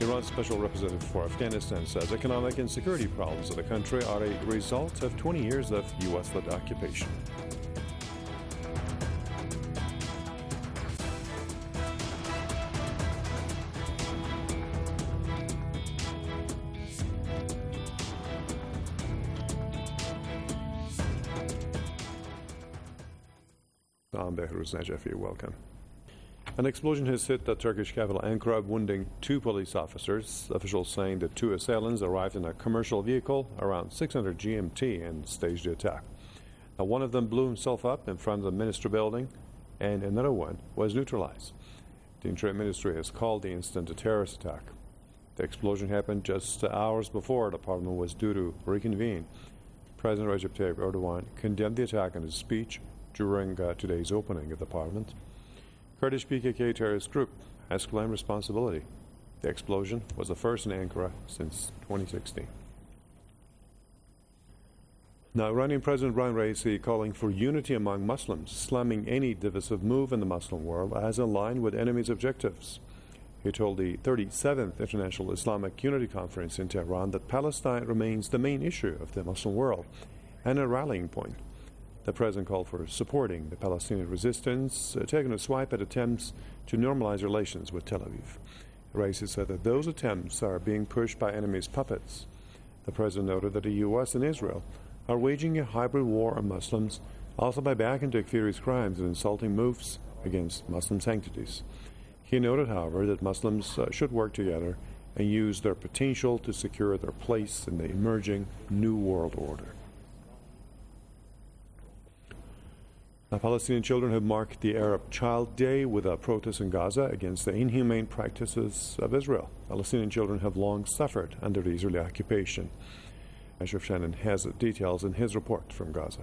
Iran's special representative for Afghanistan says economic and security problems of the country are a result of 20 years of U.S.-led occupation. I'm Behruz Najafi. Welcome. An explosion has hit the Turkish capital Ankara, wounding 2 police officers. Officials saying the 2 assailants arrived in a commercial vehicle around 600 GMT and staged the attack. Now, one of them blew himself up in front of the ministry building, and another one was neutralized. The Interior Ministry has called the incident a terrorist attack. The explosion happened just hours before the parliament was due to reconvene. President Recep Tayyip Erdogan condemned the attack in his speech during today's opening of the parliament. Kurdish PKK terrorist group has claimed responsibility. The explosion was the first in Ankara since 2016. Now, Iranian President Ibrahim Raisi calling for unity among Muslims, slamming any divisive move in the Muslim world as aligned with enemies' objectives. He told the 37th International Islamic Unity Conference in Tehran that Palestine remains the main issue of the Muslim world and a rallying point. The president called for supporting the Palestinian resistance, taking a swipe at attempts to normalize relations with Tel Aviv. Raisi said that those attempts are being pushed by enemies' puppets. The president noted that the U.S. and Israel are waging a hybrid war on Muslims, also by backing Takfiri's crimes and insulting moves against Muslim sanctities. He noted, however, that Muslims should work together and use their potential to secure their place in the emerging New World Order. Now, Palestinian children have marked the Arab Child Day with a protest in Gaza against the inhumane practices of Israel. Palestinian children have long suffered under the Israeli occupation. Ashraf Shannon has details in his report from Gaza.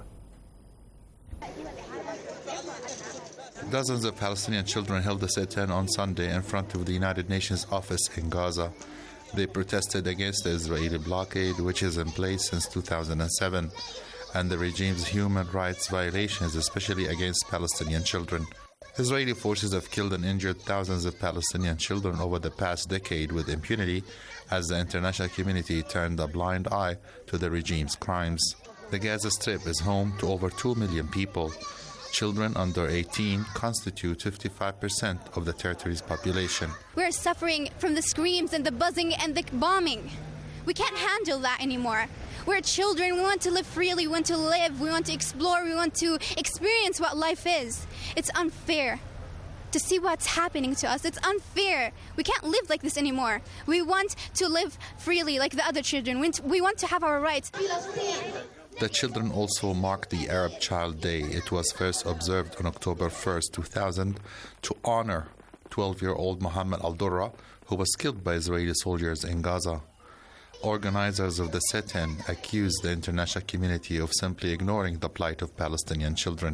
Dozens of Palestinian children held a sit-in on Sunday in front of the United Nations office in Gaza. They protested against the Israeli blockade, which is in place since 2007. And the regime's human rights violations, especially against Palestinian children. Israeli forces have killed and injured thousands of Palestinian children over the past decade with impunity as the international community turned a blind eye to the regime's crimes. The Gaza Strip is home to over 2 million people. Children under 18 constitute 55% of the territory's population. We're suffering from the screams and the buzzing and the bombing. We can't handle that anymore. We're children, we want to live freely, we want to live, we want to explore, we want to experience what life is. It's unfair to see what's happening to us. It's unfair. We can't live like this anymore. We want to live freely like the other children. We want to have our rights. The children also marked the Arab Child Day. It was first observed on October 1st, 2000, to honor 12-year-old Mohammed al-Durra, who was killed by Israeli soldiers in Gaza. Organizers of the sit-in accused the international community of simply ignoring the plight of Palestinian children.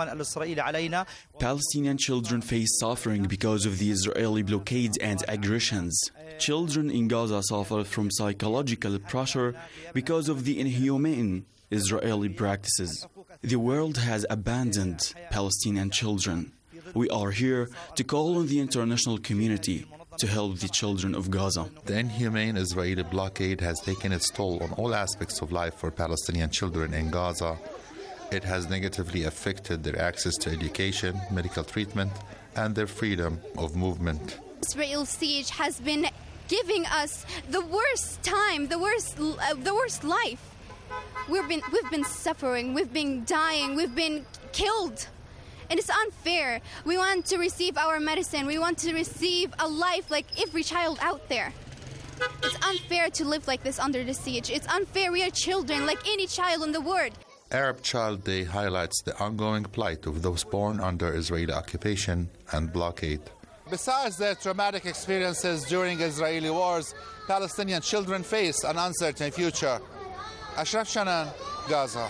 Palestinian children face suffering because of the Israeli blockades and aggressions. Children in Gaza suffer from psychological pressure because of the inhumane Israeli practices. The world has abandoned Palestinian children. We are here to call on the international community to help the children of Gaza. The inhumane Israeli blockade has taken its toll on all aspects of life for Palestinian children in Gaza. It has negatively affected their access to education, medical treatment, and their freedom of movement. Israel's siege has been giving us the worst time, the worst life. We've been suffering, we've been dying, we've been killed. And it's unfair. We want to receive our medicine. We want to receive a life like every child out there. It's unfair to live like this under the siege. It's unfair. We are children like any child in the world. Arab Child Day highlights the ongoing plight of those born under Israeli occupation and blockade. Besides their traumatic experiences during Israeli wars, Palestinian children face an uncertain future. Ashraf Shannon, Gaza.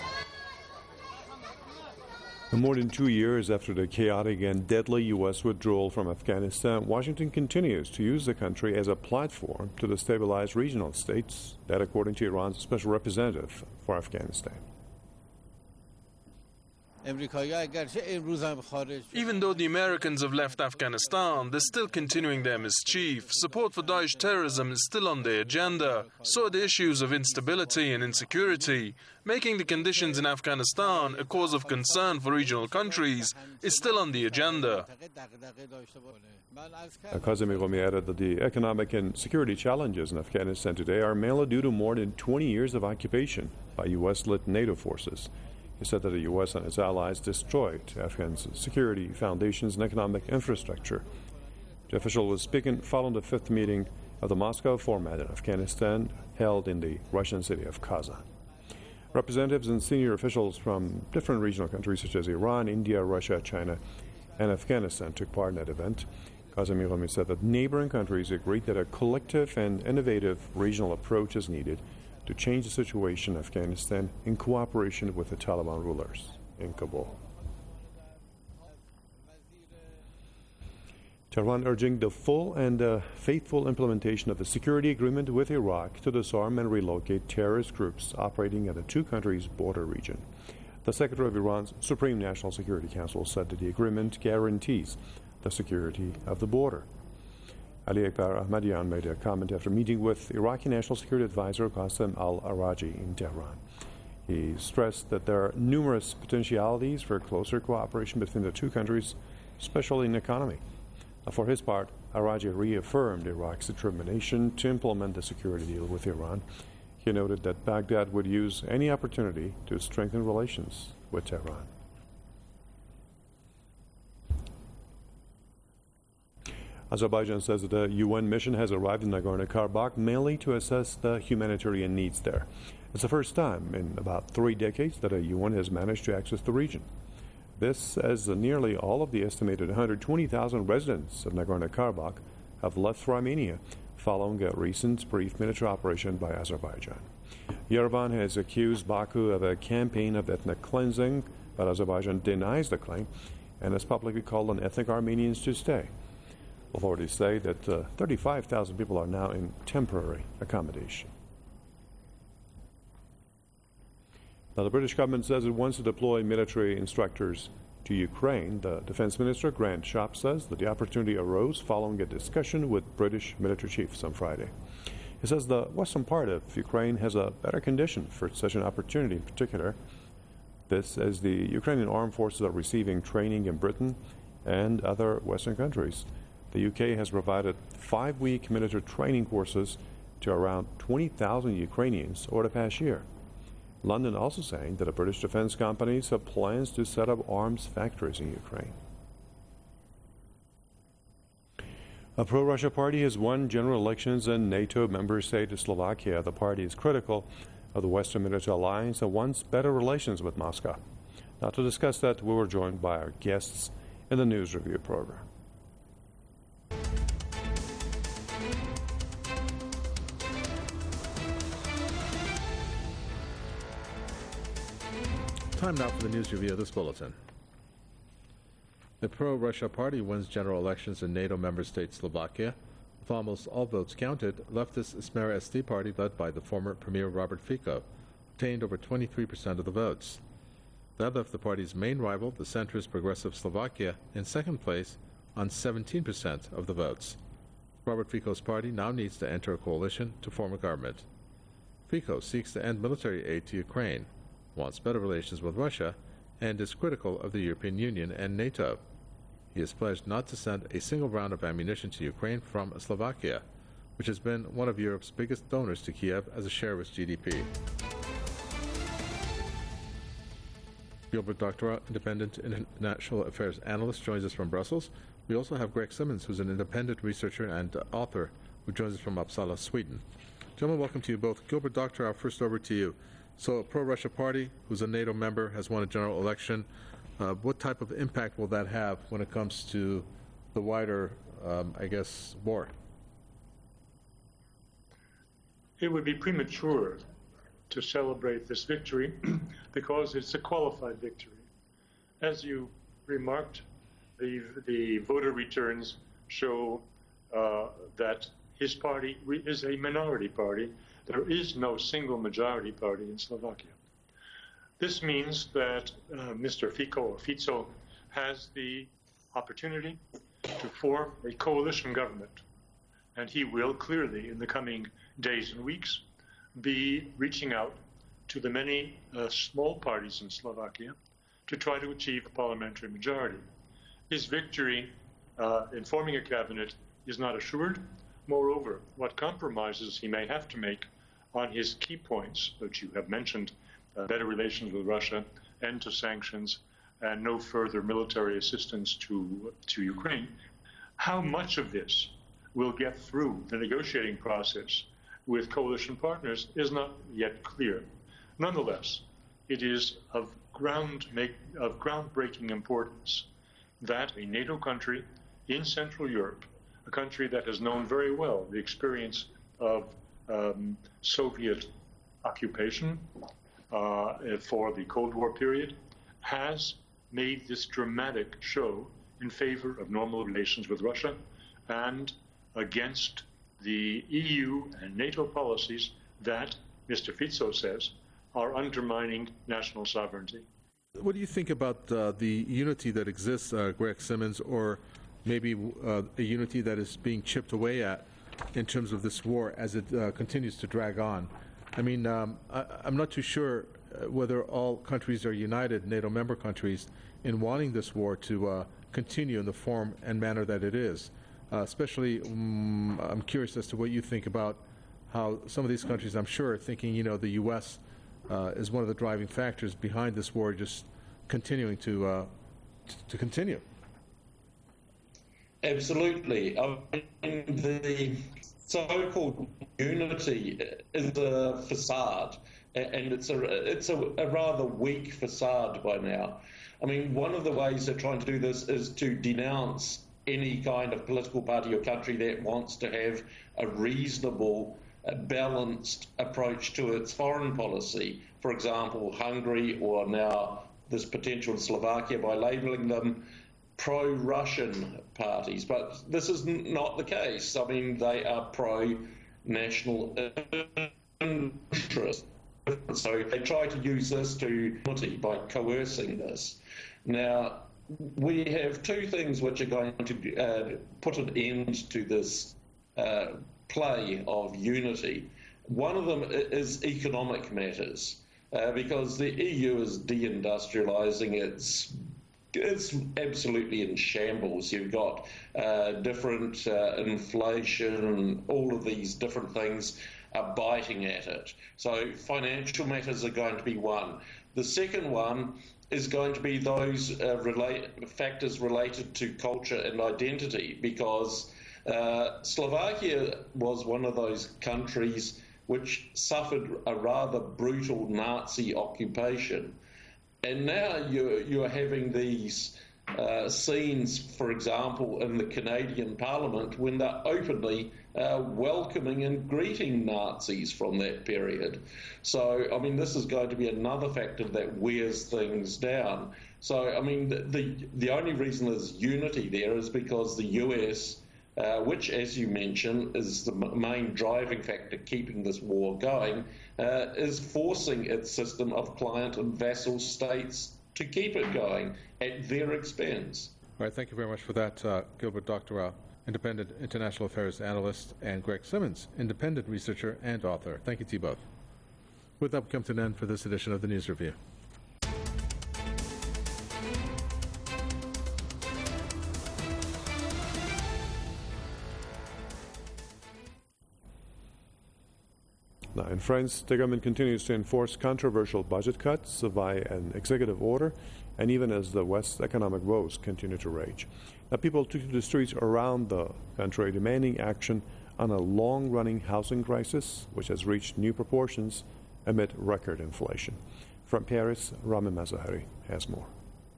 More than 2 years after the chaotic and deadly U.S. withdrawal from Afghanistan, Washington continues to use the country as a platform to destabilize regional states, that according to Iran's special representative for Afghanistan. Even though the Americans have left Afghanistan, they're still continuing their mischief. Support for Daesh terrorism is still on their agenda. So are the issues of instability and insecurity. Making the conditions in Afghanistan a cause of concern for regional countries is still on the agenda. Kazem Iromi added that the economic and security challenges in Afghanistan today are mainly due to more than 20 years of occupation by U.S.-led NATO forces. He said that the U.S. and its allies destroyed Afghan's security foundations and economic infrastructure. The official was speaking following the fifth meeting of the Moscow format in Afghanistan held in the Russian city of Kazan. Representatives and senior officials from different regional countries such as Iran, India, Russia, China, and Afghanistan took part in that event. Kazem Iromi said that neighboring countries agreed that a collective and innovative regional approach is needed to change the situation in Afghanistan in cooperation with the Taliban rulers in Kabul. Tehran urging the full and faithful implementation of the security agreement with Iraq to disarm and relocate terrorist groups operating in the two countries' border region. The Secretary of Iran's Supreme National Security Council said that the agreement guarantees the security of the border. Ali Akbar Ahmadian made a comment after meeting with Iraqi National Security Advisor Qasem al-Araji in Tehran. He stressed that there are numerous potentialities for closer cooperation between the two countries, especially in economy. For his part, Araji reaffirmed Iraq's determination to implement the security deal with Iran. He noted that Baghdad would use any opportunity to strengthen relations with Tehran. Azerbaijan says that a UN mission has arrived in Nagorno-Karabakh mainly to assess the humanitarian needs there. It's the first time in about 3 decades that a UN has managed to access the region. This, as nearly all of the estimated 120,000 residents of Nagorno-Karabakh have left for Armenia following a recent brief military operation by Azerbaijan. Yerevan has accused Baku of a campaign of ethnic cleansing, but Azerbaijan denies the claim and has publicly called on ethnic Armenians to stay. Authorities say that 35,000 people are now in temporary accommodation. Now, the British government says it wants to deploy military instructors to Ukraine. The Defense Minister, Grant Shapps, says that the opportunity arose following a discussion with British military chiefs on Friday. He says the western part of Ukraine has a better condition for such an opportunity in particular. This as the Ukrainian armed forces are receiving training in Britain and other Western countries. The UK has provided 5-week military training courses to around 20,000 Ukrainians over the past year. London also saying that the British defense companies have plans to set up arms factories in Ukraine. A pro-Russia party has won general elections in NATO member state of Slovakia. The party is critical of the Western military alliance and wants better relations with Moscow. Now, to discuss that, we were joined by our guests in the News Review program. Time now for the news review of this bulletin. The pro-Russia party wins general elections in NATO member state Slovakia. With almost all votes counted, leftist Smer SD party, led by the former Premier Robert Fico, obtained over 23% of the votes. That left the party's main rival, the centrist Progressive Slovakia, in second place on 17% of the votes. Robert Fico's party now needs to enter a coalition to form a government. Fico seeks to end military aid to Ukraine, wants better relations with Russia, and is critical of the European Union and NATO. He has pledged not to send a single round of ammunition to Ukraine from Slovakia, which has been one of Europe's biggest donors to Kiev as a share of its GDP. Gilbert Doctorow, independent international affairs analyst, joins us from Brussels. We also have Greg Simmons, who's an independent researcher and author, who joins us from Uppsala, Sweden. Gentlemen, welcome to you both. Gilbert Doctorow, first over to you. So a pro-Russia party, who's a NATO member, has won a general election. What type of impact will that have when it comes to the wider, war? It would be premature to celebrate this victory because it's a qualified victory. As you remarked, the voter returns show that his party is a minority party. There is no single majority party in Slovakia. This means that Mr. Fico has the opportunity to form a coalition government, and he will clearly, in the coming days and weeks, be reaching out to the many small parties in Slovakia to try to achieve a parliamentary majority. His victory in forming a cabinet is not assured. Moreover, what compromises he may have to make on his key points, which you have mentioned, better relations with Russia, end to sanctions, and no further military assistance to Ukraine, how much of this will get through the negotiating process with coalition partners is not yet clear. Nonetheless, it is of groundbreaking importance that a NATO country in Central Europe, a country that has known very well the experience of Soviet occupation for the Cold War period, has made this dramatic show in favor of normal relations with Russia and against the EU and NATO policies that, Mr. Fico says, are undermining national sovereignty. What do you think about the unity that exists, Greg Simmons, or maybe a unity that is being chipped away at in terms of this war as it continues to drag on? I mean, I'm not too sure whether all countries are united, NATO member countries, in wanting this war to continue in the form and manner that it is. Especially, I'm curious as to what you think about how some of these countries, I'm sure, are thinking, the U.S. Is one of the driving factors behind this war just continuing to continue. Absolutely. I mean, the so-called unity is a facade, and it's a rather weak facade by now. I mean, one of the ways they're trying to do this is to denounce any kind of political party or country that wants to have a reasonable, balanced approach to its foreign policy. For example, Hungary, or now this potential in Slovakia, by labelling them pro-Russian parties. But this is not the case. I mean, they are pro-national interest. So they try to use this by coercing this. Now, we have two things which are going to put an end to this play of unity. One of them is economic matters, because the EU is deindustrializing. It's absolutely in shambles. You've got different inflation, all of these different things are biting at it. So financial matters are going to be one. The second one is going to be those factors related to culture and identity, because Slovakia was one of those countries which suffered a rather brutal Nazi occupation. And now you're having these scenes, for example, in the Canadian Parliament, when they're openly welcoming and greeting Nazis from that period. So, I mean, this is going to be another factor that wears things down. So, I mean, the only reason there's unity there is because the US, which, as you mentioned, is the main driving factor keeping this war going, is forcing its system of client and vassal states to keep it going at their expense. All right, thank you very much for that, Gilbert Doctorow, independent international affairs analyst, and Greg Simmons, independent researcher and author. Thank you to you both. With that, we come to an end for this edition of the News Review. Now, in France, the government continues to enforce controversial budget cuts via an executive order, and even as the West's economic woes continue to rage. Now, people took to the streets around the country demanding action on a long-running housing crisis, which has reached new proportions amid record inflation. From Paris, Rami Mazahari has more.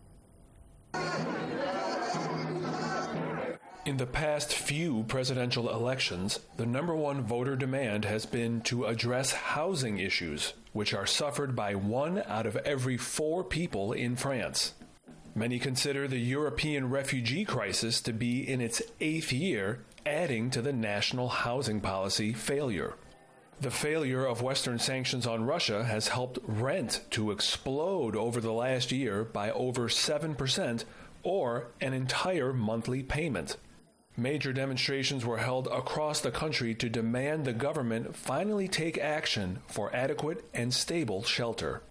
In the past few presidential elections, the number one voter demand has been to address housing issues, which are suffered by 1 out of every 4 people in France. Many consider the European refugee crisis to be in its 8th year, adding to the national housing policy failure. The failure of Western sanctions on Russia has helped rent to explode over the last year by over 7%, or an entire monthly payment. Major demonstrations were held across the country to demand the government finally take action for adequate and stable shelter.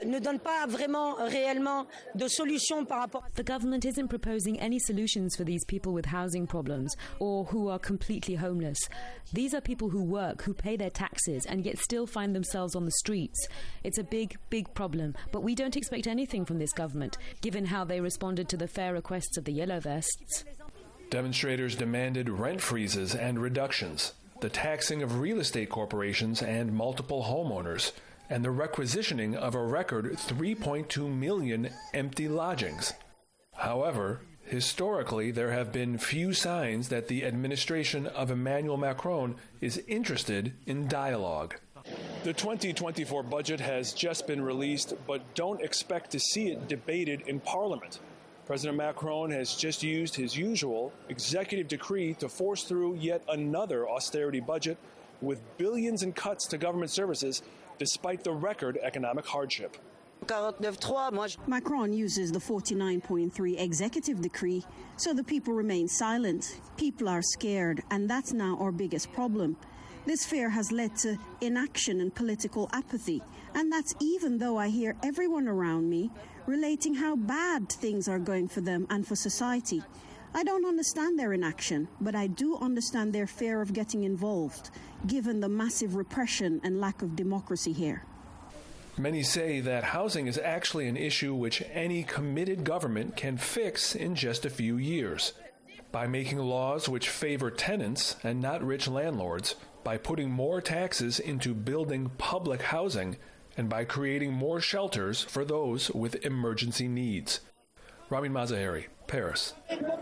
The government isn't proposing any solutions for these people with housing problems or who are completely homeless. These are people who work, who pay their taxes, and yet still find themselves on the streets. It's a big, big problem, but we don't expect anything from this government, given how they responded to the fair requests of the Yellow Vests. Demonstrators demanded rent freezes and reductions, the taxing of real estate corporations and multiple homeowners, and the requisitioning of a record 3.2 million empty lodgings. However, historically, there have been few signs that the administration of Emmanuel Macron is interested in dialogue. The 2024 budget has just been released, but don't expect to see it debated in Parliament. President Macron has just used his usual executive decree to force through yet another austerity budget with billions in cuts to government services despite the record economic hardship. Macron uses the 49.3 executive decree, so the people remain silent. People are scared, and that's now our biggest problem. This fear has led to inaction and political apathy, and that's even though I hear everyone around me relating how bad things are going for them and for society. I don't understand their inaction, but I do understand their fear of getting involved, given the massive repression and lack of democracy here. Many say that housing is actually an issue which any committed government can fix in just a few years. By making laws which favor tenants and not rich landlords, by putting more taxes into building public housing, and by creating more shelters for those with emergency needs. Ramin Mazaheri, Paris.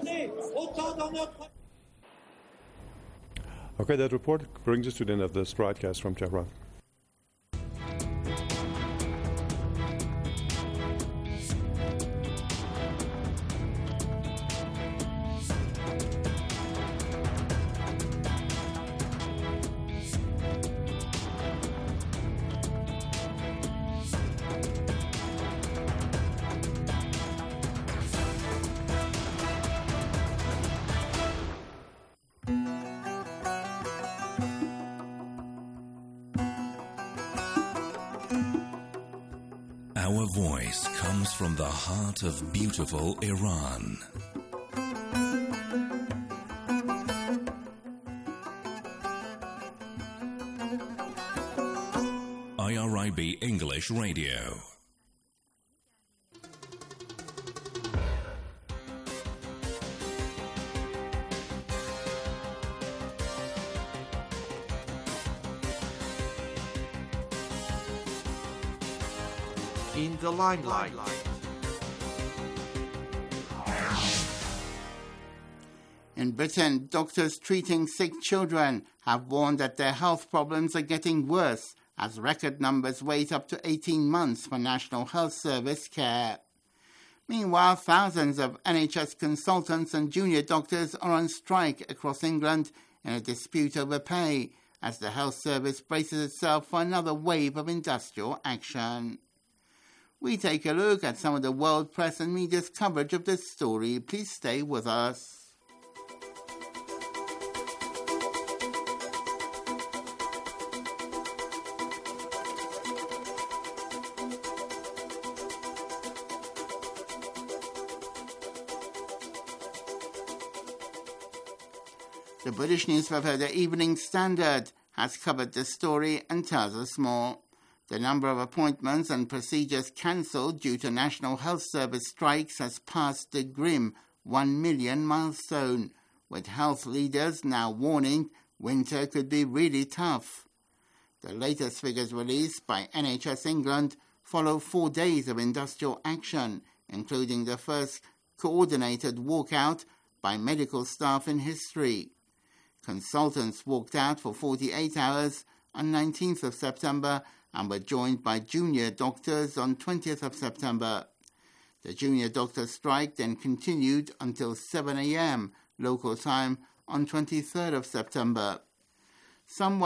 Okay, that report brings us to the end of this broadcast from Tehran. Our voice comes from the heart of beautiful Iran. IRIB English Radio. In the limelight. In Britain, doctors treating sick children have warned that their health problems are getting worse as record numbers wait up to 18 months for National Health Service care. Meanwhile, thousands of NHS consultants and junior doctors are on strike across England in a dispute over pay as the health service braces itself for another wave of industrial action. We take a look at some of the world press and media's coverage of this story. Please stay with us. The British newspaper The Evening Standard has covered this story and tells us more. The number of appointments and procedures cancelled due to National Health Service strikes has passed the grim 1 million milestone, with health leaders now warning winter could be really tough. The latest figures released by NHS England follow 4 days of industrial action, including the first coordinated walkout by medical staff in history. Consultants walked out for 48 hours on 19th of September and were joined by junior doctors on 20th of September. The junior doctor strike then continued until 7 a.m. local time on 23rd of September. some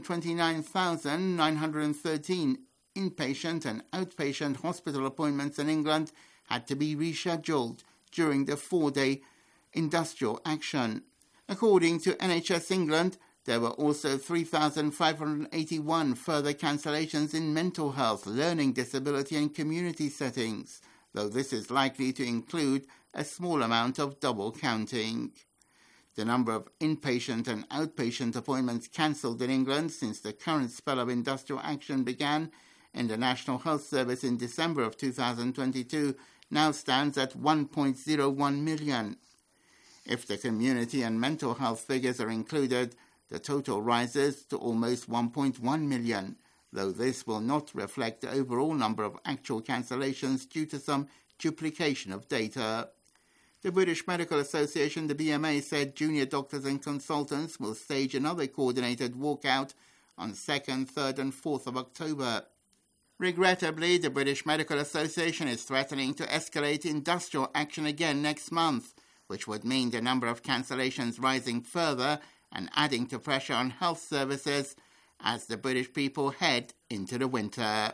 129,913 inpatient and outpatient hospital appointments in England had to be rescheduled during the 4-day industrial action. According to NHS England, there were also 3,581 further cancellations in mental health, learning disability and community settings, though this is likely to include a small amount of double counting. The number of inpatient and outpatient appointments cancelled in England since the current spell of industrial action began in the National Health Service in December of 2022 now stands at 1.01 million. If the community and mental health figures are included, the total rises to almost 1.1 million, though this will not reflect the overall number of actual cancellations due to some duplication of data. The British Medical Association, the BMA, said junior doctors and consultants will stage another coordinated walkout on 2nd, 3rd and 4th of October. Regrettably, the British Medical Association is threatening to escalate industrial action again next month, which would mean the number of cancellations rising further and adding to pressure on health services as the British people head into the winter.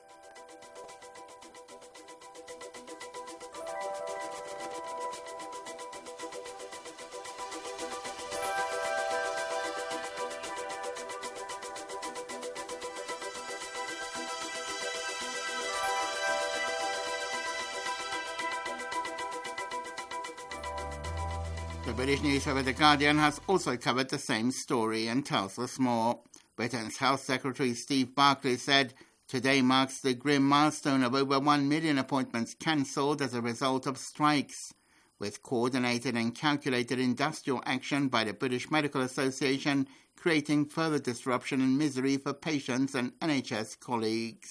The British newspaper The Guardian has also covered the same story and tells us more. Britain's Health Secretary Steve Barclay said, "Today marks the grim milestone of over 1 million appointments cancelled as a result of strikes. With coordinated and calculated industrial action by the British Medical Association creating further disruption and misery for patients and NHS colleagues."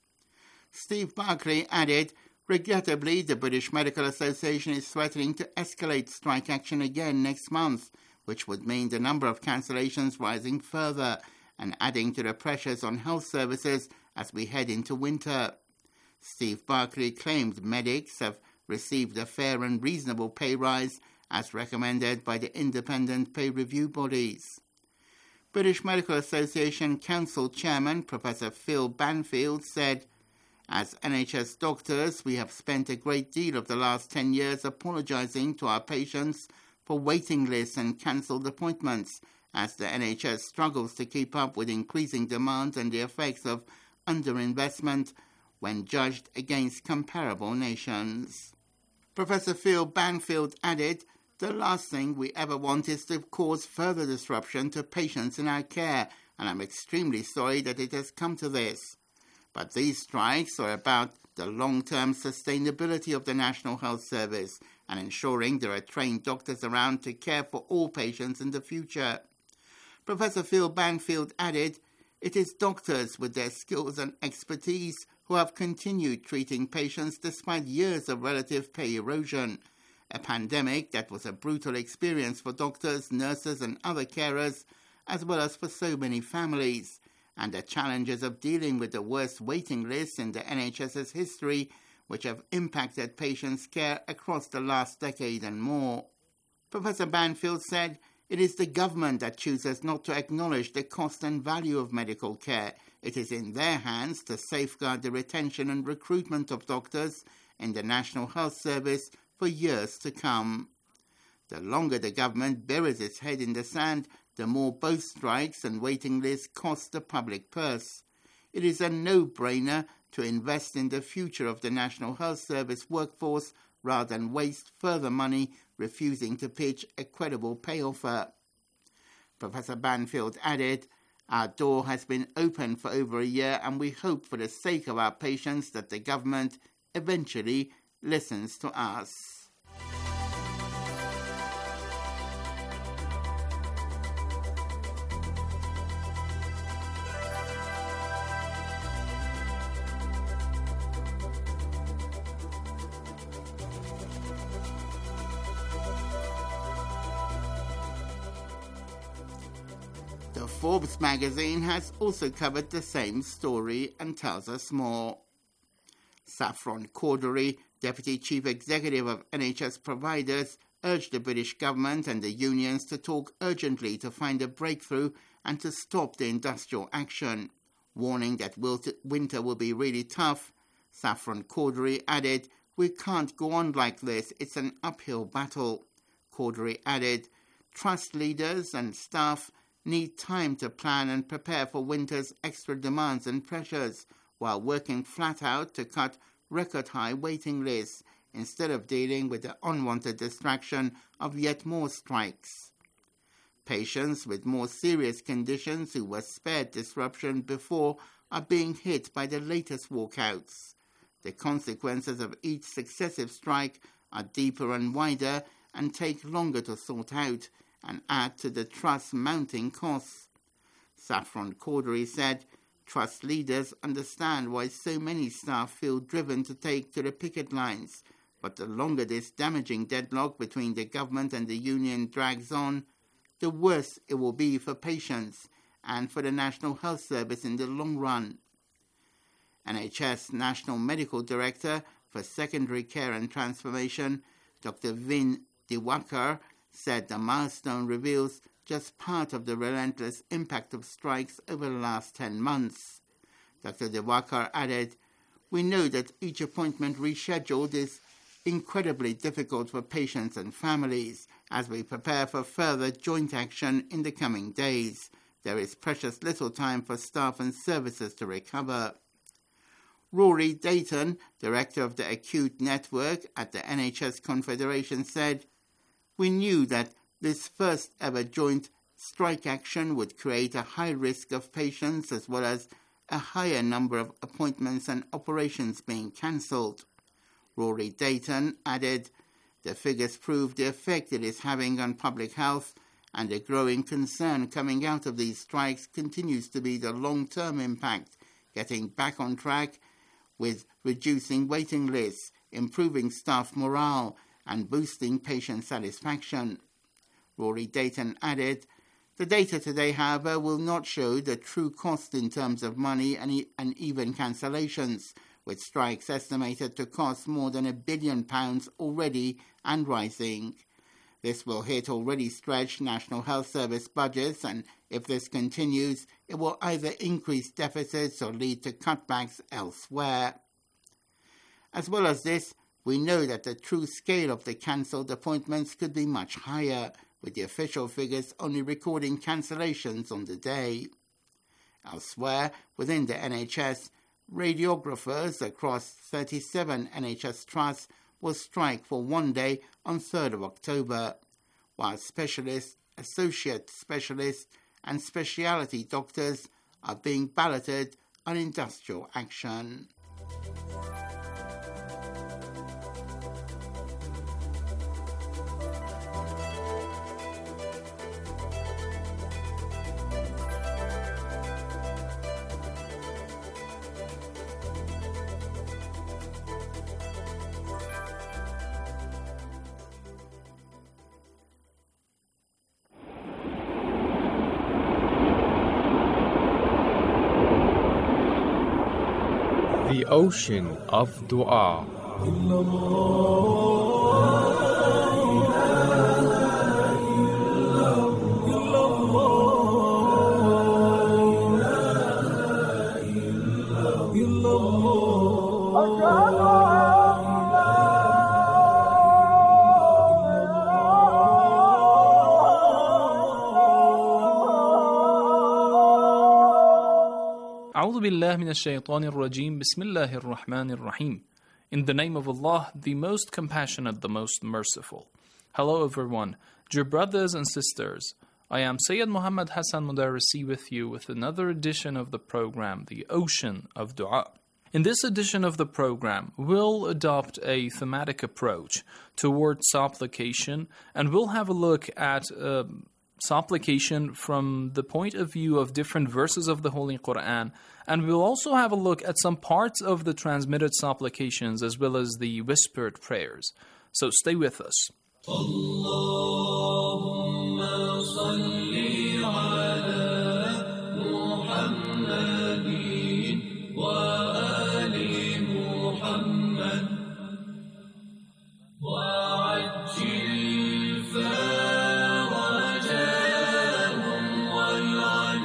Steve Barclay added, "Regrettably, the British Medical Association is threatening to escalate strike action again next month, which would mean the number of cancellations rising further and adding to the pressures on health services as we head into winter." Steve Barclay claimed medics have received a fair and reasonable pay rise as recommended by the independent pay review bodies. British Medical Association Council Chairman Professor Phil Banfield said, "As NHS doctors, we have spent a great deal of the last 10 years apologising to our patients for waiting lists and cancelled appointments as the NHS struggles to keep up with increasing demand and the effects of underinvestment when judged against comparable nations." Professor Phil Banfield added, "The last thing we ever want is to cause further disruption to patients in our care, and I'm extremely sorry that it has come to this. But these strikes are about the long-term sustainability of the National Health Service and ensuring there are trained doctors around to care for all patients in the future." Professor Phil Banfield added, "It is doctors with their skills and expertise who have continued treating patients despite years of relative pay erosion, a pandemic that was a brutal experience for doctors, nurses and other carers, as well as for so many families, and the challenges of dealing with the worst waiting lists in the NHS's history, which have impacted patients' care across the last decade and more." Professor Banfield said, "It is the government that chooses not to acknowledge the cost and value of medical care. It is in their hands to safeguard the retention and recruitment of doctors in the National Health Service for years to come. The longer the government buries its head in the sand, the more both strikes and waiting lists cost the public purse. It is a no-brainer to invest in the future of the National Health Service workforce rather than waste further money refusing to pitch a credible pay offer." Professor Banfield added, "Our door has been open for over a year and we hope for the sake of our patients that the government eventually listens to us." The Forbes magazine has also covered the same story and tells us more. Saffron Cordery, Deputy Chief Executive of NHS Providers, urged the British government and the unions to talk urgently to find a breakthrough and to stop the industrial action. Warning that winter will be really tough, Safwan Qadri added, "We can't go on like this. It's an uphill battle." Qadri added, "Trust leaders and staff need time to plan and prepare for winter's extra demands and pressures, while working flat out to cut record-high waiting lists instead of dealing with the unwanted distraction of yet more strikes." Patients with more serious conditions who were spared disruption before are being hit by the latest walkouts. The consequences of each successive strike are deeper and wider and take longer to sort out and add to the trust's mounting costs. Safwan Qadri said, "Trust leaders understand why so many staff feel driven to take to the picket lines, but the longer this damaging deadlock between the government and the union drags on, the worse it will be for patients and for the National Health Service in the long run." NHS National Medical Director for Secondary Care and Transformation, Dr. Vin Diwakar, said the milestone reveals just part of the relentless impact of strikes over the last 10 months. Dr. Diwakar added, "We know that each appointment rescheduled is incredibly difficult for patients and families. As we prepare for further joint action in the coming days, there is precious little time for staff and services to recover." Rory Dayton, director of the Acute Network at the NHS Confederation, said, "We knew that this first ever joint strike action would create a high risk of patients as well as a higher number of appointments and operations being cancelled." Rory Dayton added, "The figures prove the effect it is having on public health, and the growing concern coming out of these strikes continues to be the long-term impact, getting back on track with reducing waiting lists, improving staff morale, and boosting patient satisfaction." Rory Dayton added, "The data today, however, will not show the true cost in terms of money and even cancellations, with strikes estimated to cost more than £1 billion already and rising. This will hit already stretched National Health Service budgets, and if this continues, it will either increase deficits or lead to cutbacks elsewhere. As well as this, we know that the true scale of the cancelled appointments could be much higher, with the official figures only recording cancellations on the day. Elsewhere, within the NHS, radiographers across 37 NHS trusts will strike for one day on 3rd of October, while specialists, associate specialists and specialty doctors are being balloted on industrial action. The ocean of dua. أعوذ بالله من الشيطان الرجيم بسم الله الرحمن الرحيم. In the name of Allah, the most compassionate, the most merciful. Hello everyone, dear brothers and sisters. I am Sayyid Muhammad Hassan Mudarrisi with you with another edition of the program, The Ocean of Dua. In this edition of the program, we'll adopt a thematic approach towards supplication, and we'll have a look at supplication from the point of view of different verses of the Holy Quran, and we'll also have a look at some parts of the transmitted supplications as well as the whispered prayers. So stay with us. Allahumma salli ala Muhammadin wa ali Muhammad wa ajil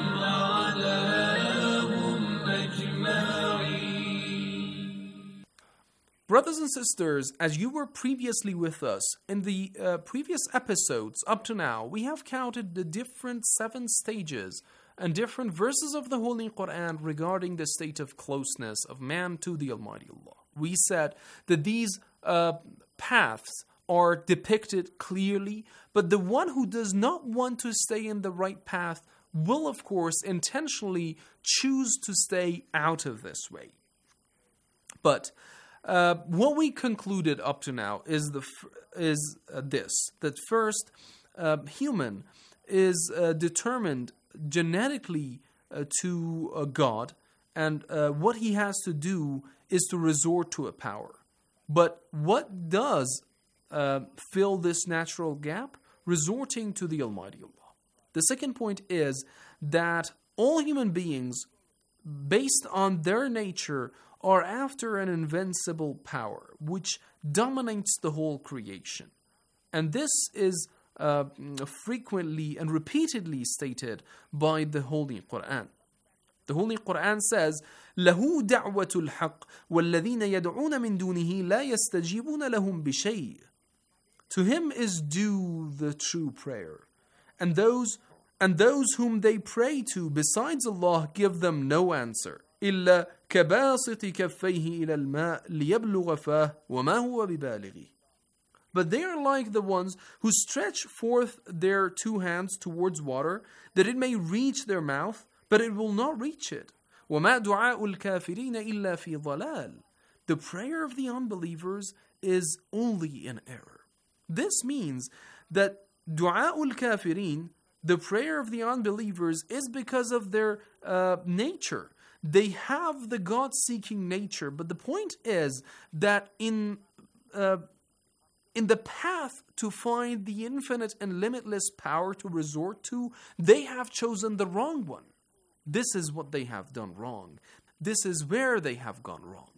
Brothers and sisters, as you were previously with us, in the previous episodes up to now, we have counted the different 7 stages and different verses of the Holy Quran regarding the state of closeness of man to the Almighty Allah. We said that these paths are depicted clearly, but the one who does not want to stay in the right path will, of course, intentionally choose to stay out of this way. But what we concluded up to now is this: that first, human is determined genetically to God, and what he has to do is to resort to a power. But what does fill this natural gap? Resorting to the Almighty Allah. The second point is that all human beings, based on their nature, are after an invincible power which dominates the whole creation. And this is frequently and repeatedly stated by the Holy Quran. The Holy Quran says, لَهُ دَعْوَةُ الْحَقِّ وَالَّذِينَ يَدْعُونَ مِن دُونِهِ لَا يَسْتَجِيبُونَ لَهُم بِشَيْءٍ. To him is due the true prayer, and those whom they pray to besides Allah give them no answer. إِلَّا كَبَاسِطِ كَفَّيْهِ إِلَى الْمَاءِ لِيَبْلُغَ فَاهُ وَمَا هُوَ بِبَالِغِهِ. But they are like the ones who stretch forth their 2 hands towards water, that it may reach their mouth, but it will not reach it. وَمَا دُعَاءُ الْكَافِرِينَ إِلَّا فِي ضَلَالٍ. The prayer of the unbelievers is only in error. This means that du'a'ul kafirin, the prayer of the unbelievers, is because of their nature. They have the God-seeking nature, but the point is that in the path to find the infinite and limitless power to resort to, they have chosen the wrong one. This is what they have done wrong. This is where they have gone wrong.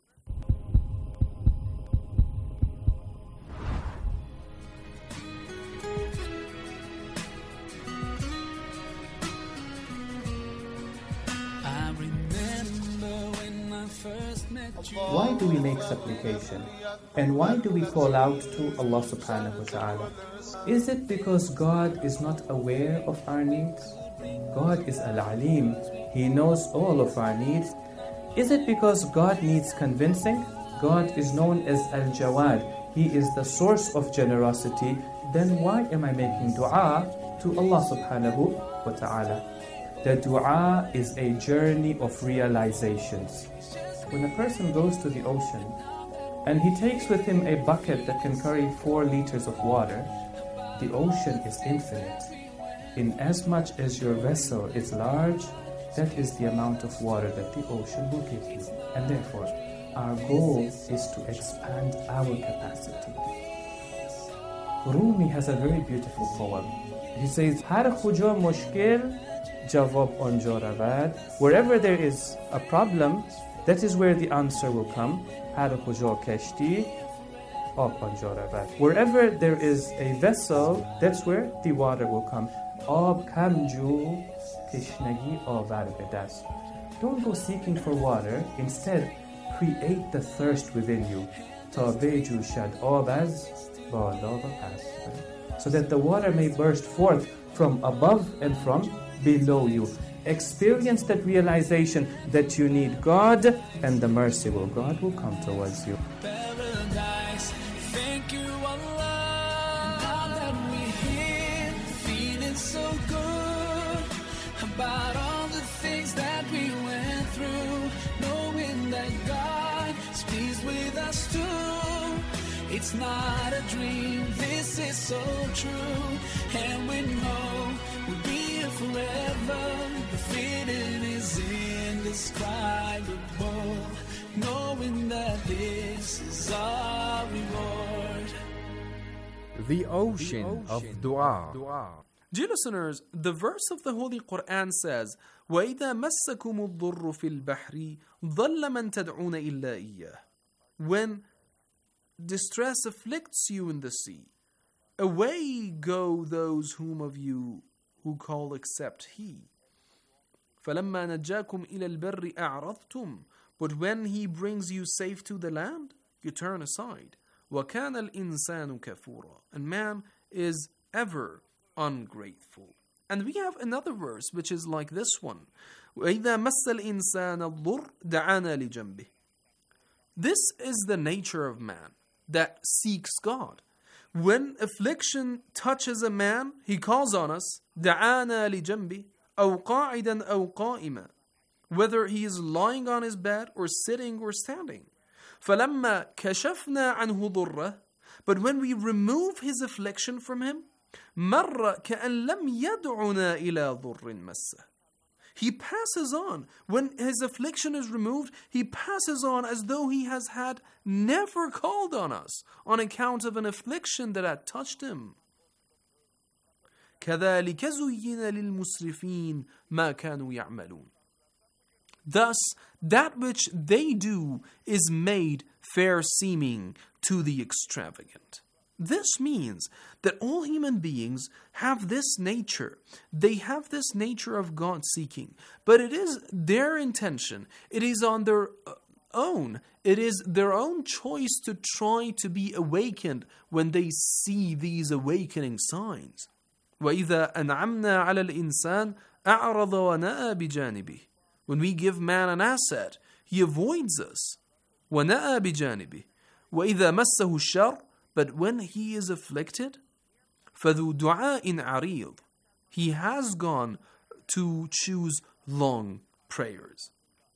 Why do we make supplication? And why do we call out to Allah subhanahu wa ta'ala? Is it because God is not aware of our needs? God is Al-Alim. He knows all of our needs. Is it because God needs convincing? God is known as Al-Jawad. He is the source of generosity. Then why am I making dua to Allah subhanahu wa ta'ala? The dua is a journey of realizations. When a person goes to the ocean and he takes with him a bucket that can carry 4 liters of water, the ocean is infinite. In as much as your vessel is large, that is the amount of water that the ocean will give you. And therefore, our goal is to expand our capacity. Rumi has a very beautiful poem. He says, Har khuja mushkil jawab anja ravad. Wherever there is a problem, that is where the answer will come. Har khuja kashti ab anja ravad. Wherever there is a vessel, that's where the water will come. Ab kamju tishnagi avar bedast. Don't go seeking for water. Instead, create the thirst within you. Ta beju shad abaz bala va pas. So that the water may burst forth from above and from below you. Experience that realization that you need God, and the merciful God will come towards you. Paradise, thank you Allah. Now that we're here, feeling so good about all the things that we went through, knowing that God is pleased with us too. It's not a dream, this is so true, and we know we'll be here forever. The feeling is indescribable, knowing that this is our reward. The ocean of dua. Dear listeners, the verse of the Holy Quran says, وَإِذَا مَسَّكُمُ الضُّرُّ فِي الْبَحْرِ ضَلَّ مَن تَدْعُونَ إِلَّا إِيَّهُ. When distress afflicts you in the sea, away go those whom of you who call except He. فَلَمَّا نَجَّاكُمْ إِلَى الْبَرِّ أَعْرَضْتُمْ. But when He brings you safe to the land, you turn aside. وَكَانَ الْإِنسَانُ كَفُورًا. And man is ever ungrateful. And we have another verse which is like this one. وَإِذَا مَسَّ الْإِنسَانَ الضُّرُّ دَعَانَا لِجَنْبِهِ. This is the nature of man that seeks God. When affliction touches a man, he calls on us, دَعَانَا لِجَنْبِهِ أَوْ قَاعِدًا أَوْ قَائِمًا. Whether he is lying on his bed or sitting or standing. فَلَمَّا كَشَفْنَا عَنْهُ ضُرَّهُ. But when we remove his affliction from him, مَرَّ كَأَنْ لَمْ يَدْعُنَا إِلَى ضُرٍّ مَسَّهُ. He passes on. When his affliction is removed, he passes on as though he has had never called on us on account of an affliction that had touched him. كَذَلِكَ زُيِّنَ لِلْمُسْرِفِينَ مَا كَانُوا يَعْمَلُونَ. Thus, that which they do is made fair seeming to the extravagant. This means that all human beings have this nature. They have this nature of God seeking. But it is their intention. It is on their own. It is their own choice to try to be awakened when they see these awakening signs. وَإِذَا أَنْعَمْنَا عَلَى الْإِنسَانِ أَعْرَضَ وَنَأَى بِجَانِبِهِ. When we give man an asset, he avoids us. وَنَأَى بِجَانِبِهِ. وَإِذَا مَسَّهُ الشَّرُّ. But when he is afflicted, فَذُو دُعَاءٍ عَرِيضٍ. He has gone to choose long prayers.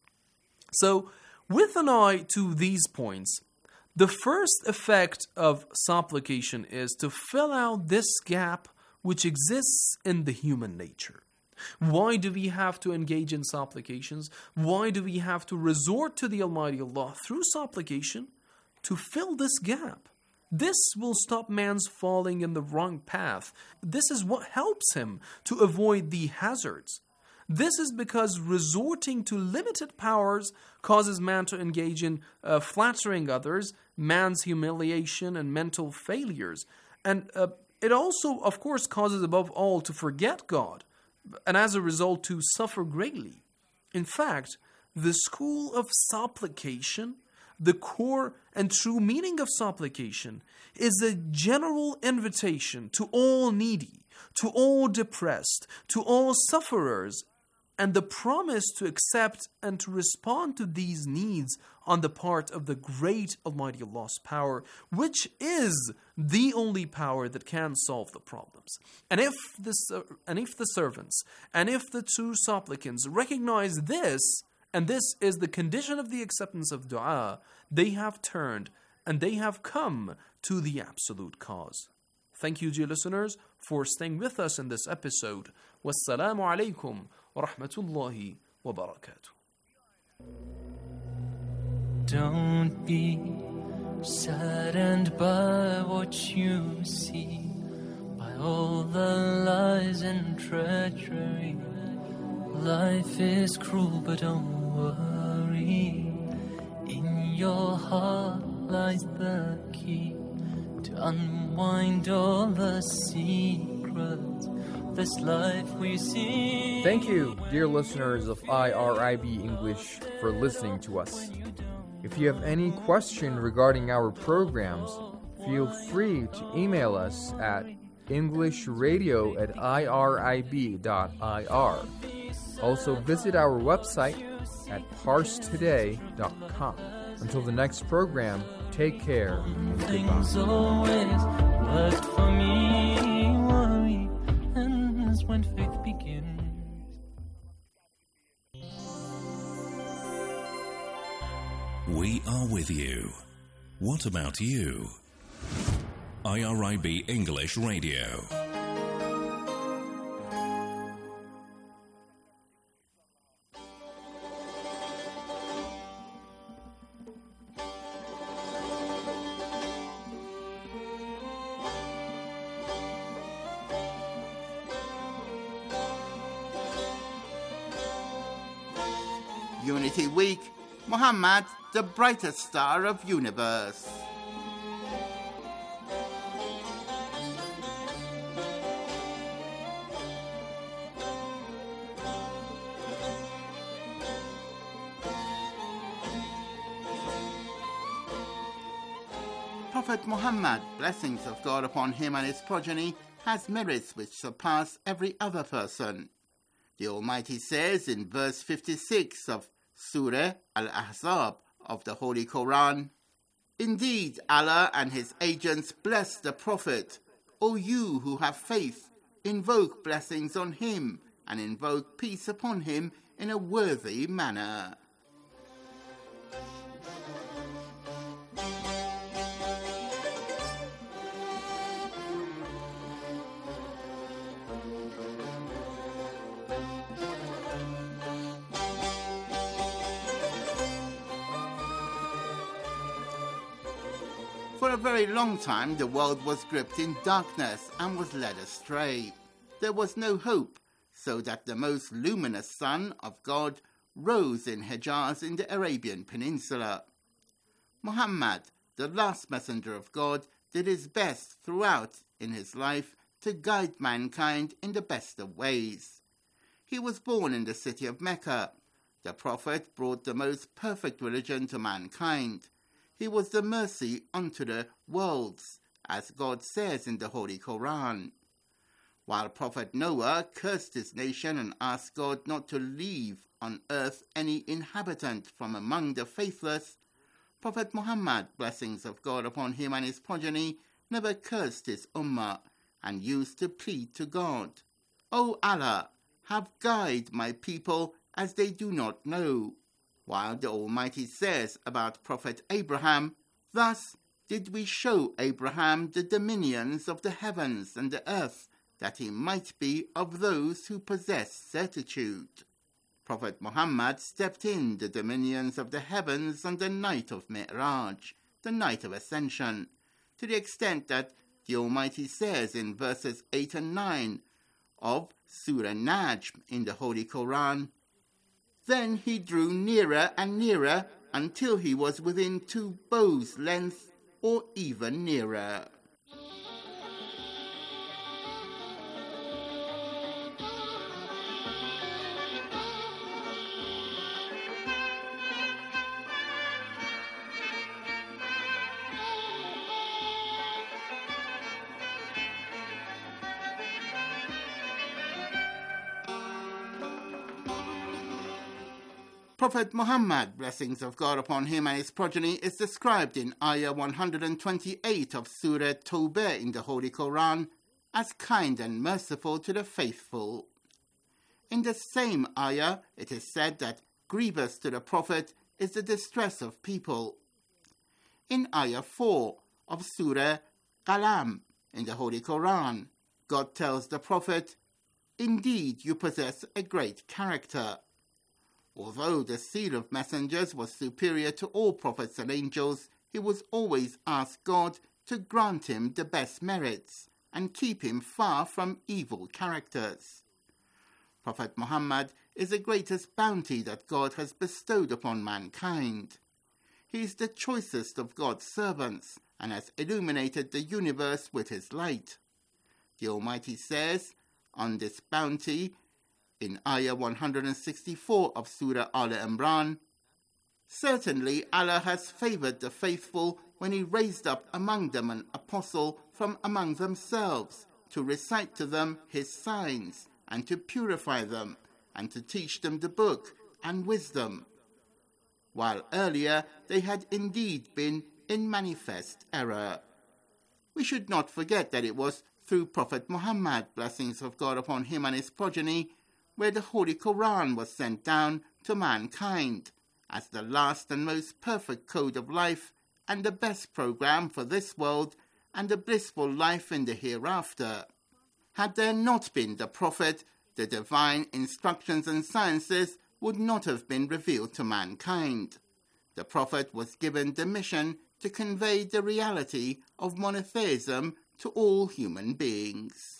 So, with an eye to these points, the first effect of supplication is to fill out this gap which exists in the human nature. Why do we have to engage in supplications? Why do we have to resort to the Almighty Allah through supplication? To fill this gap. This will stop man's falling in the wrong path. This is what helps him to avoid the hazards. This is because resorting to limited powers causes man to engage in flattering others, man's humiliation and mental failures. And it also, of course, causes above all to forget God, and as a result to suffer greatly. In fact, the school of supplication, the core and true meaning of supplication, is a general invitation to all needy, to all depressed, to all sufferers, and the promise to accept and to respond to these needs on the part of the great Almighty Allah's power, which is the only power that can solve the problems. And if the servants, and if the true supplicants recognize this, and this is the condition of the acceptance of dua, they have turned and they have come to the absolute cause. Thank you, dear listeners, for staying with us in this episode. Wassalamu alaikum wa rahmatullahi wa barakatuh. Don't be saddened by what you see, by all the lies and treachery. Life is cruel, but don't worry. In your heart lies the key to unwind all the secrets of this life we see. Thank you, dear listeners of IRIB English, for listening to us. If you have any question regarding our programs, feel free to email us at englishradio@irib.ir. Also visit our website at parstoday.com. Until the next program, take care and Things goodbye. always worked for me. Worry ends when faith begins. We are with you. What about you? IRIB English Radio. Unity Week, Muhammad, the brightest star of universe. Prophet Muhammad, blessings of God upon him and his progeny, has merits which surpass every other person. The Almighty says in verse 56 of Surah Al-Ahzab of the Holy Quran, "Indeed, Allah and his agents bless the Prophet. O you who have faith, invoke blessings on him and invoke peace upon him in a worthy manner." For a very long time, the world was gripped in darkness and was led astray. There was no hope, so that the most luminous sun of God rose in Hejaz in the Arabian Peninsula. Muhammad, the last messenger of God, did his best throughout in his life to guide mankind in the best of ways. He was born in the city of Mecca. The Prophet brought the most perfect religion to mankind. He was the mercy unto the worlds, as God says in the Holy Quran. While Prophet Noah cursed his nation and asked God not to leave on earth any inhabitant from among the faithless, Prophet Muhammad, blessings of God upon him and his progeny, never cursed his ummah and used to plead to God, "O Allah, have guide my people as they do not know." While the Almighty says about Prophet Abraham, "Thus did we show Abraham the dominions of the heavens and the earth, that he might be of those who possess certitude." Prophet Muhammad stepped in the dominions of the heavens on the night of Mi'raj, the night of Ascension, to the extent that the Almighty says in verses 8 and 9 of Surah Najm in the Holy Quran, "Then he drew nearer and nearer until he was within 2 bows' length or even nearer." Prophet Muhammad, blessings of God upon him and his progeny, is described in Ayah 128 of Surah Tawbah in the Holy Quran as kind and merciful to the faithful. In the same ayah, it is said that grievous to the Prophet is the distress of people. In Ayah 4 of Surah Qalam in the Holy Quran, God tells the Prophet, "Indeed, you possess a great character." Although the seal of messengers was superior to all prophets and angels, he was always asked God to grant him the best merits and keep him far from evil characters. Prophet Muhammad is the greatest bounty that God has bestowed upon mankind. He is the choicest of God's servants and has illuminated the universe with his light. The Almighty says on this bounty in Ayah 164 of Surah Al-Imran, "Certainly Allah has favored the faithful when he raised up among them an apostle from among themselves to recite to them his signs and to purify them and to teach them the book and wisdom, while earlier they had indeed been in manifest error." We should not forget that it was through Prophet Muhammad, blessings of God upon him and his progeny, where the Holy Quran was sent down to mankind as the last and most perfect code of life and the best program for this world and the blissful life in the hereafter. Had there not been the Prophet, the divine instructions and sciences would not have been revealed to mankind. The Prophet was given the mission to convey the reality of monotheism to all human beings.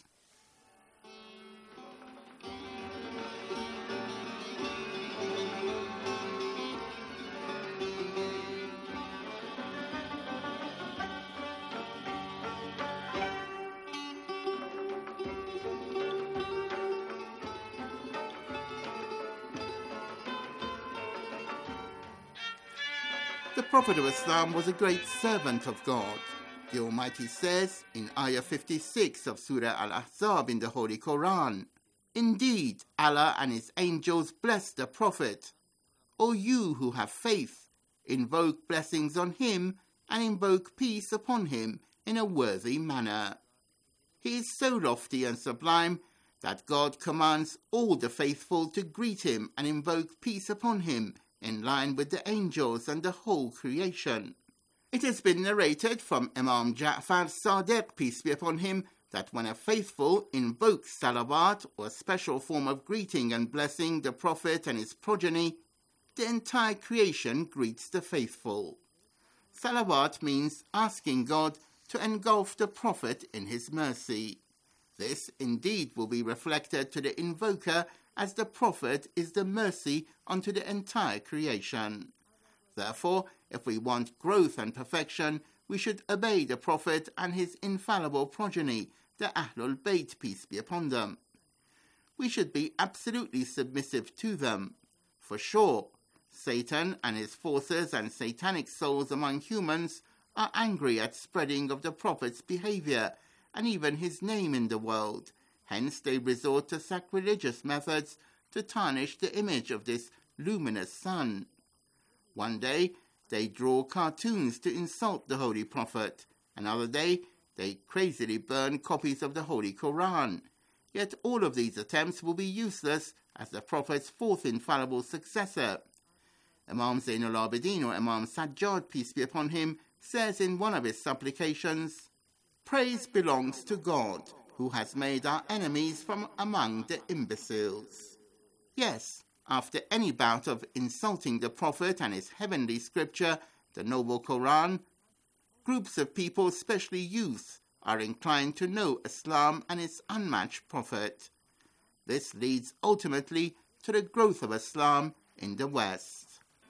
The Prophet of Islam was a great servant of God. The Almighty says in Ayah 56 of Surah Al-Ahzab in the Holy Quran, "Indeed, Allah and His angels bless the Prophet. O you who have faith, invoke blessings on him and invoke peace upon him in a worthy manner." He is so lofty and sublime that God commands all the faithful to greet him and invoke peace upon him in line with the angels and the whole creation. It has been narrated from Imam Ja'far Sadiq, peace be upon him, that when a faithful invokes salawat, or a special form of greeting and blessing the Prophet and his progeny, the entire creation greets the faithful. Salawat means asking God to engulf the Prophet in his mercy. This indeed will be reflected to the invoker, as the Prophet is the mercy unto the entire creation. Therefore, if we want growth and perfection, we should obey the Prophet and his infallible progeny, the Ahlul Bayt, peace be upon them. We should be absolutely submissive to them. For sure, Satan and his forces and satanic souls among humans are angry at spreading of the Prophet's behavior and even his name in the world. Hence they resort to sacrilegious methods to tarnish the image of this luminous sun. One day, they draw cartoons to insult the Holy Prophet. Another day, they crazily burn copies of the Holy Quran. Yet all of these attempts will be useless as the Prophet's fourth infallible successor. Imam Zainul Abidin, or Imam Sajjad, peace be upon him, says in one of his supplications, "Praise belongs to God, who has made our enemies from among the imbeciles." Yes, after any bout of insulting the Prophet and his heavenly scripture, the noble Quran, groups of people, especially youth, are inclined to know Islam and its unmatched Prophet. This leads ultimately to the growth of Islam in the West.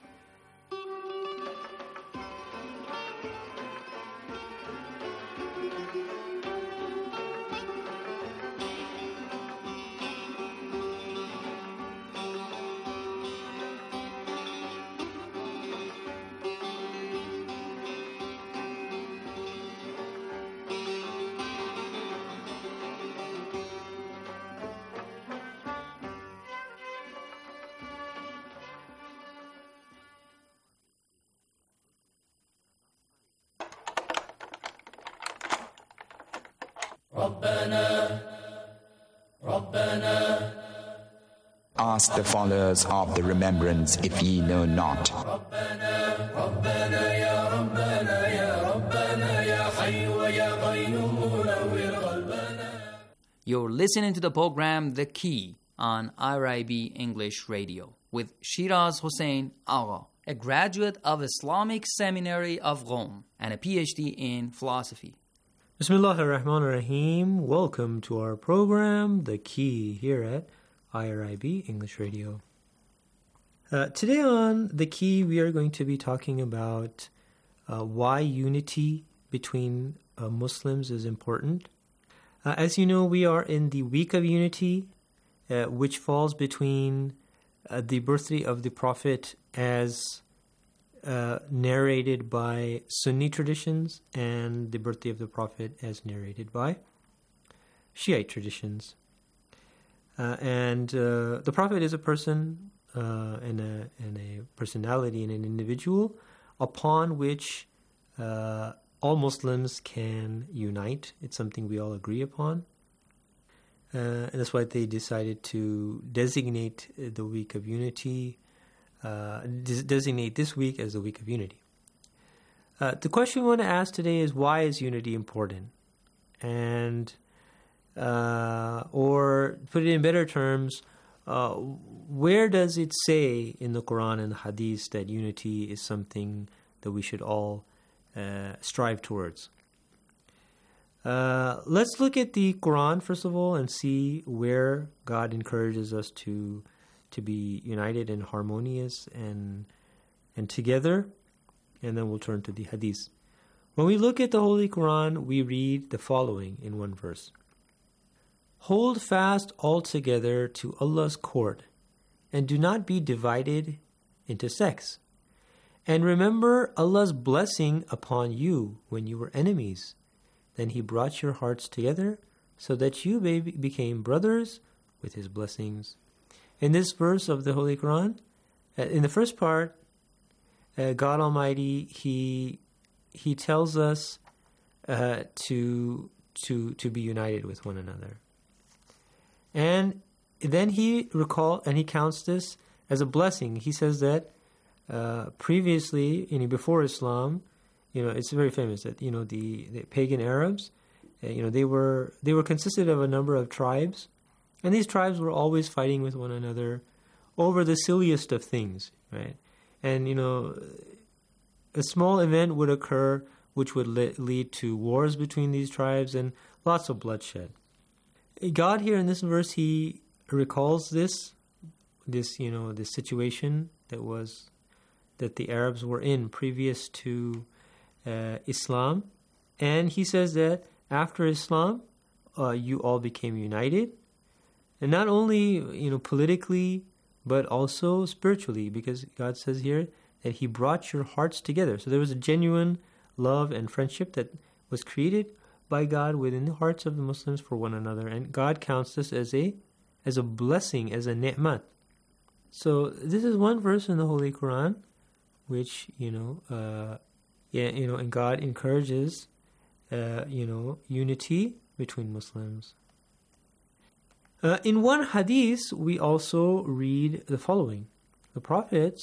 Ask the followers of the remembrance if ye know not. You're listening to the program The Key on IRIB English Radio with Shiraz Hussain Agha, a graduate of Islamic Seminary of Rome and a PhD in philosophy. Bismillah ar-Rahman ar-Rahim. Welcome to our program, The Key, here at IRIB English Radio. Today on The Key, we are going to be talking about why unity between Muslims is important. As you know, we are in the Week of Unity, which falls between the birthday of the Prophet as narrated by Sunni traditions and the birthday of the Prophet as narrated by Shiite traditions. And the Prophet is a person and a personality and an individual upon which all Muslims can unite. It's something we all agree upon. And that's why they decided to designate the Week of Unity, designate this week as the Week of Unity. The question we want to ask today is, why is unity important? And or put it in better terms, where does it say in the Quran and the Hadith that unity is something that we should all strive towards? Let's look at the Quran first of all and see where God encourages us to be united and harmonious and together, and then we'll turn to the Hadith. When we look at the Holy Quran, we read the following in one verse. Hold fast altogether to Allah's cord, and do not be divided into sects. And remember Allah's blessing upon you when you were enemies. Then He brought your hearts together so that you became brothers with His blessings. In this verse of the Holy Quran, in the first part, God Almighty, He tells us to be united with one another. And then He counts this as a blessing. He says that previously, before Islam, it's very famous that the pagan Arabs, they were consisted of a number of tribes, and these tribes were always fighting with one another over the silliest of things, right? And a small event would occur which would lead to wars between these tribes and lots of bloodshed. God here in this verse, He recalls this situation that the Arabs were in previous to Islam, and He says that after Islam, you all became united, and not only politically, but also spiritually, because God says here that He brought your hearts together. So there was a genuine love and friendship that was created by God within the hearts of the Muslims for one another, and God counts this as a blessing, as a ni'mat. So this is one verse in the Holy Quran, which and God encourages unity between Muslims. In one hadith, we also read the following. The Prophet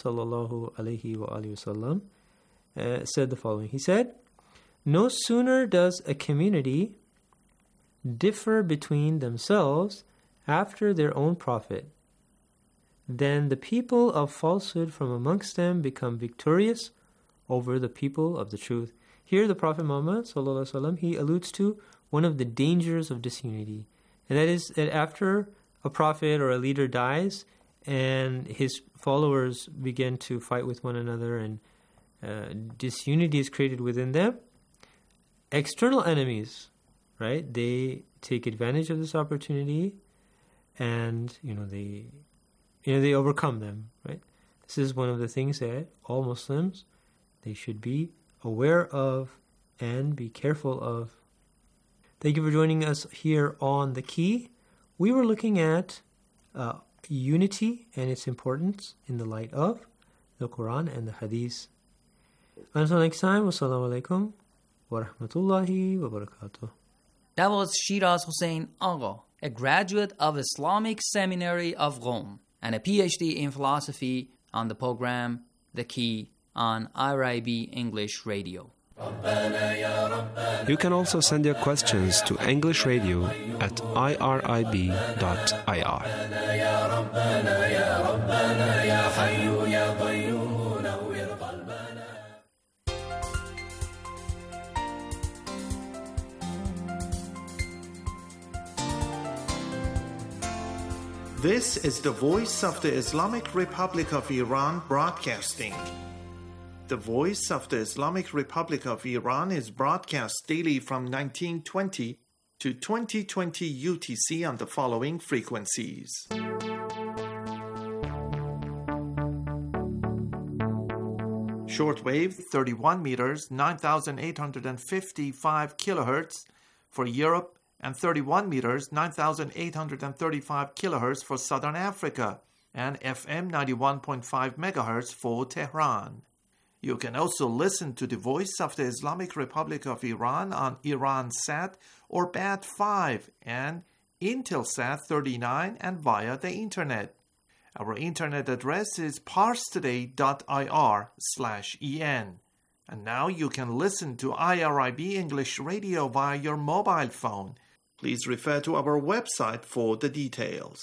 ﷺ said the following. He said, "No sooner does a community differ between themselves after their own prophet, then the people of falsehood from amongst them become victorious over the people of the truth." Here the Prophet Muhammad ﷺ, he alludes to one of the dangers of disunity. And that is that after a prophet or a leader dies and his followers begin to fight with one another and disunity is created within them, external enemies, right, they take advantage of this opportunity and, they overcome them, right? This is one of the things that all Muslims, they should be aware of and be careful of. Thank you for joining us here on The Key. We were looking at unity and its importance in the light of the Quran and the Hadith. Until next time, wassalamu alaikum wa rahmatullahi wa barakatuh. That was Shiraz Hussain Agha, a graduate of Islamic Seminary of Rome and a PhD in philosophy, on the program The Key on IRIB English Radio. You can also send your questions to English Radio at irib.ir. This is the voice of the Islamic Republic of Iran broadcasting. The Voice of the Islamic Republic of Iran is broadcast daily from 1920 to 2020 UTC on the following frequencies. Shortwave 31 meters, 9,855 kilohertz for Europe, and 31 meters, 9,835 kilohertz for Southern Africa, and FM 91.5 megahertz for Tehran. You can also listen to the Voice of the Islamic Republic of Iran on Iransat or BAT5 and Intelsat 39 and via the Internet. Our Internet address is parstoday.ir/en. And now you can listen to IRIB English Radio via your mobile phone. Please refer to our website for the details.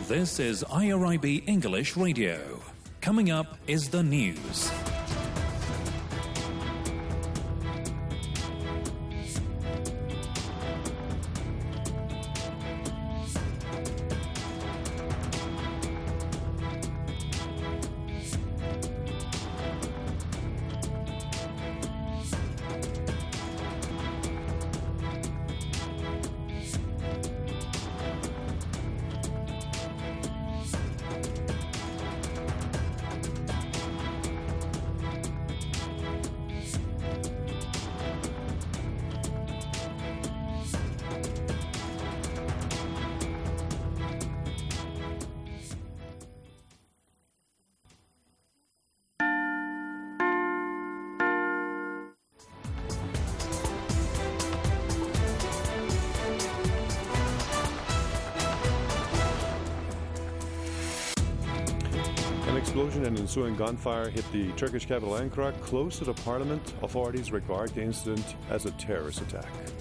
This is IRIB English Radio. Coming up is the news. An explosion and ensuing gunfire hit the Turkish capital Ankara, close to the parliament. Authorities regard the incident as a terrorist attack.